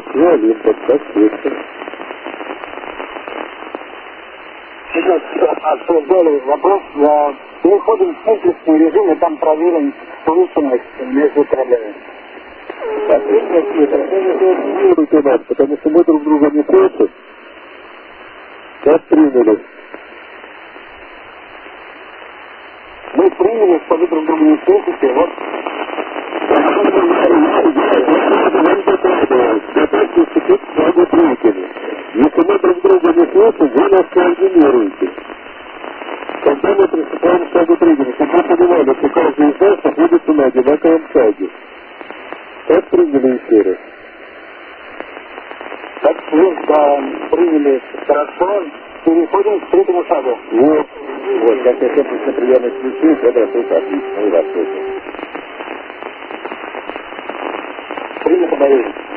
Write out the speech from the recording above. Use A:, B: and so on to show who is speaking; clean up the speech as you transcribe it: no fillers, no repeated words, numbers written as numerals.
A: И Олимпос, как слышно.
B: Сейчас обсуждали вопрос, переходим в комплексный режим, и там проверим слышимость между кабелями.
A: Последняя нас, потому что мы друг друга не слышим. Как приняли?
B: Мы приняли, что вы друг друга не слышите, вот.
A: Если мы друг друга не слышим, вы нас координируете. Когда мы приступаем к шагу триггера, чтобы мы понимали, что каждый из нас находится на одинаковом шаге. Как приняли еще раз?
B: Так, приняли хорошо, переходим к третьему шагу.
A: Вот, как я все приемы включил, это тут отлично, и вас тоже.
B: Принято, Борис.